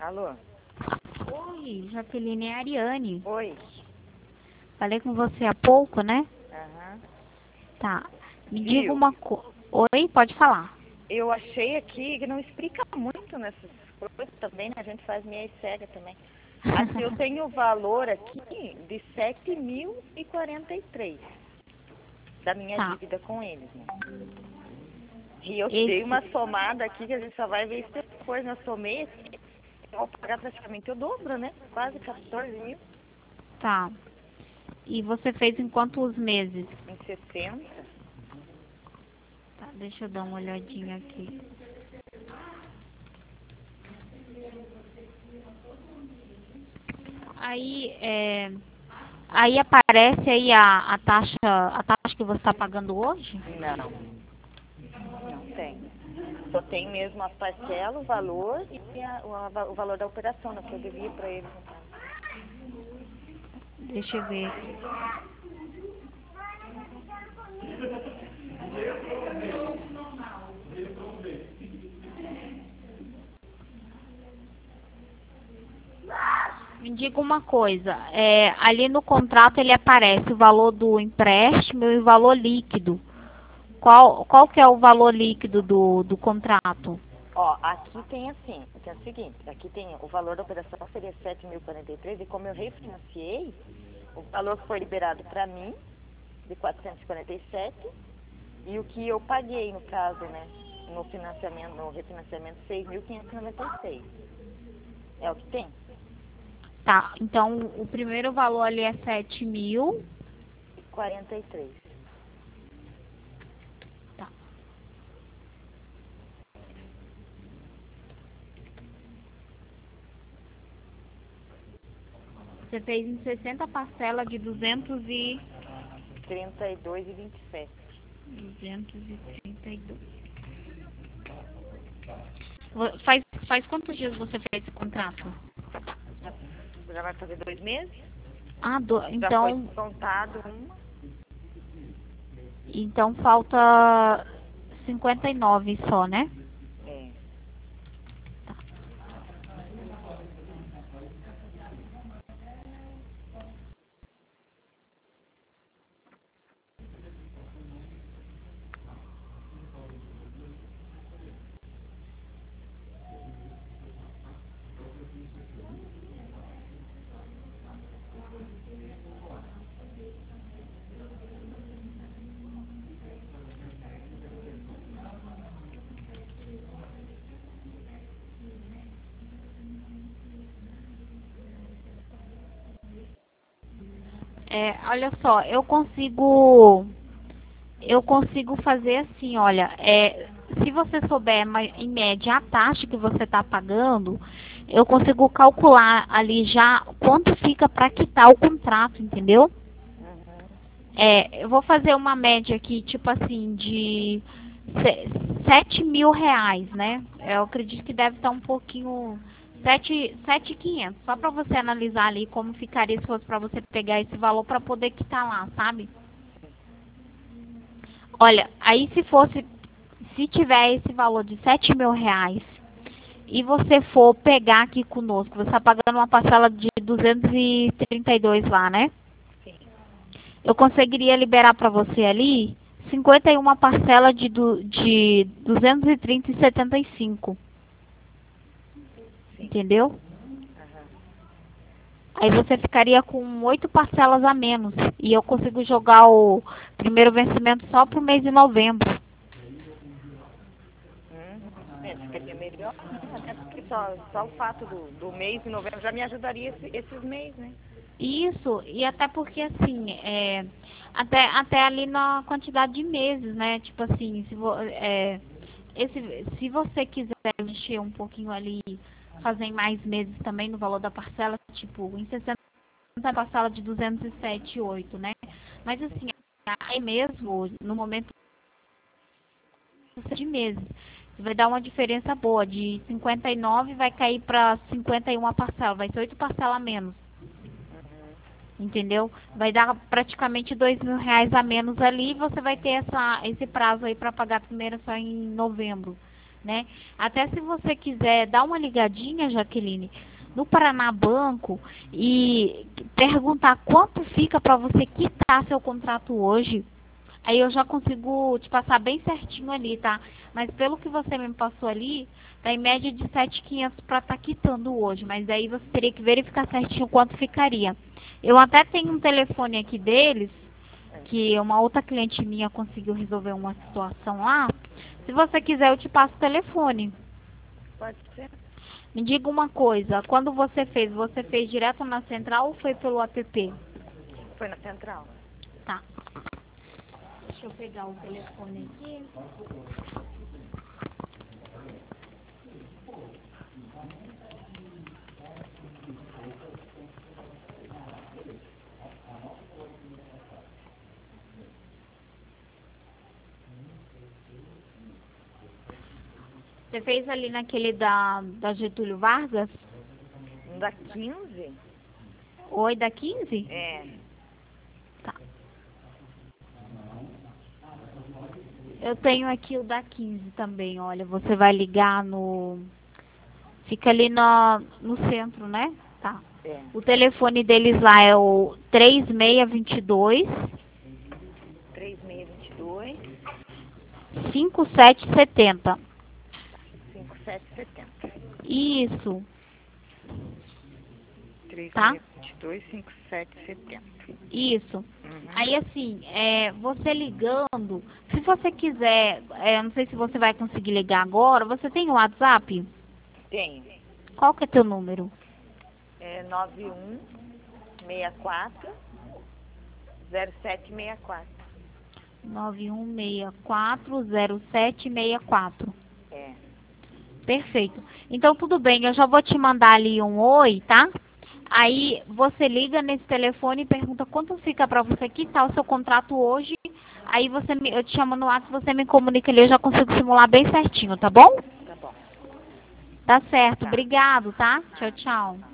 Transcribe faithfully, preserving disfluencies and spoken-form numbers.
Alô? Oi, Jaqueline, é a Ariane. Oi. Falei com você há pouco, né? Aham. Tá. Me diga Viu? uma coisa. Oi, pode falar. Eu achei aqui que não explica muito nessas coisas também, né? A gente faz meia cega também. Aqui eu tenho o valor aqui de sete mil e quarenta e três da minha Tá. dívida com eles, né? E eu dei Esse. uma somada aqui que a gente só vai ver isso depois. Eu somei aqui, eu vou pagar praticamente o dobro, né? Quase quatorze mil Tá. E você fez em quantos meses? em sessenta. Tá, deixa eu dar uma olhadinha aqui. Aí, é. Aí aparece aí a, a taxa, a taxa que você está pagando hoje? Não, não tem. Só tem mesmo a parcela, o valor e a- o, a- o valor da operação, né, que eu devia para eles. No caso. Deixa eu ver aqui. Me diga uma coisa, é, ali no contrato ele aparece o valor do empréstimo e o valor líquido. Qual, qual que é o valor líquido do, do contrato? Ó, aqui tem assim, que é o seguinte, aqui tem o valor da operação seria sete mil e quarenta e três e como eu refinanciei, o valor que foi liberado para mim, de quatrocentos e quarenta e sete, e o que eu paguei, no caso, né, no financiamento, no refinanciamento, seis mil quinhentos e noventa e seis. É o que tem? Tá, então o primeiro valor ali é sete mil. E quarenta e três. Tá. Você fez em sessenta parcelas de duzentos e... trinta e dois e vinte e sete. duzentos e trinta e dois. Vo- Faz, faz quantos dias você fez esse contrato? Já vai fazer dois meses? Ah, do, Já foi então, descontado uma. então falta cinquenta e nove só, né? É. É, olha só, eu consigo, eu consigo fazer assim, olha, é, se você souber ma- em média a taxa que você está pagando, eu consigo calcular ali já quanto fica para quitar o contrato, entendeu? Uhum. É, eu vou fazer uma média aqui, tipo assim, de se- sete mil reais, né? Eu acredito que deve estar um pouquinho, sete, sete mil e quinhentos, só para você analisar ali como ficaria se fosse para você pegar esse valor para poder quitar lá, sabe? Olha, aí se fosse, se tiver esse valor de sete mil reais e você for pegar aqui conosco, você está pagando uma parcela de duzentos e trinta e dois lá, né? Sim. Eu conseguiria liberar para você ali cinquenta e uma parcela de, du, de duzentos e trinta e setenta e cinco, Sim. entendeu? Aham. Aí você ficaria com oito parcelas a menos e eu consigo jogar o primeiro vencimento só pro mês de novembro. Uhum. É, ficaria melhor, né? Até porque só, só o fato do, do mês de novembro já me ajudaria esse- esses meses, né? Isso, e até porque assim, é, até, até ali na quantidade de meses, né? Tipo assim, se, vo, é, esse, se você quiser mexer um pouquinho ali, fazer em mais meses também no valor da parcela, tipo, em sessenta parcela de duzentos e sete e oito, né? Mas assim, aí mesmo, no momento de meses, vai dar uma diferença boa, de cinquenta e nove vai cair para cinquenta e uma parcela, vai ser oito parcelas a menos. Uhum. Entendeu? Vai dar praticamente dois mil reais a menos ali e você vai ter essa, esse prazo aí para pagar primeiro só em novembro. né? Até se você quiser dar uma ligadinha, Jaqueline, no Paraná Banco e perguntar quanto fica para você quitar seu contrato hoje, aí eu já consigo te passar bem certinho ali, tá? Mas pelo que você me passou ali, tá em média de sete mil e quinhentos para estar quitando hoje, mas aí você teria que verificar certinho quanto ficaria. Eu até tenho um telefone aqui deles, que uma outra cliente minha conseguiu resolver uma situação lá. Se você quiser, eu te passo o telefone. Pode ser. Me diga uma coisa, quando você fez, você fez direto na central ou foi pelo app? Foi na central. Tá. Deixa eu pegar o telefone aqui. Você fez ali naquele da, da Getúlio Vargas? Da quinze? Oi, da quinze? É. Tá. Eu tenho aqui o da quinze também, olha. Você vai ligar no... Fica ali no, no centro, né? Tá. É. O telefone deles lá é o três seis dois dois, três seis dois dois, cinco sete sete zero. cinco sete sete zero. Isso. três Tá? seis dois dois, cinco sete sete zero. Isso. Uhum. Aí assim, é, você ligando, se você quiser, é, não sei se você vai conseguir ligar agora, você tem o WhatsApp? Tenho. Qual que é teu número? É nove um seis quatro zero sete seis quatro. nove um seis quatro zero sete seis quatro. É. Perfeito. Então tudo bem, eu já vou te mandar ali um oi, tá? Aí você liga nesse telefone e pergunta quanto fica para você quitar o seu contrato hoje. Aí você me, eu te chamo no WhatsApp, você me comunica ali, eu já consigo simular bem certinho, tá bom? Tá bom. Tá certo. Tá. Obrigado, tá? Tchau, tchau.